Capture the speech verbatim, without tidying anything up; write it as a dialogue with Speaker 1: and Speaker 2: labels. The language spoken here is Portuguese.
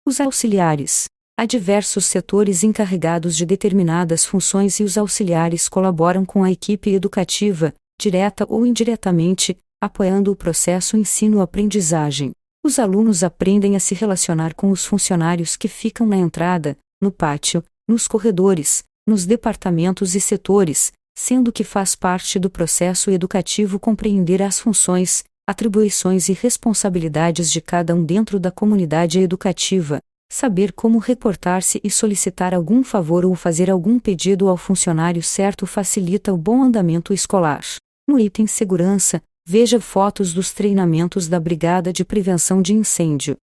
Speaker 1: Os auxiliares. Há diversos setores encarregados de determinadas funções e os auxiliares colaboram com a equipe educativa, direta ou indiretamente, apoiando o processo ensino-aprendizagem. Os alunos aprendem a se relacionar com os funcionários que ficam na entrada, no pátio, nos corredores, nos departamentos e setores, sendo que faz parte do processo educativo compreender as funções, atribuições e responsabilidades de cada um dentro da comunidade educativa, saber como reportar-se e solicitar algum favor ou fazer algum pedido ao funcionário certo facilita o bom andamento escolar. No item segurança, veja fotos dos treinamentos da Brigada de Prevenção de Incêndio.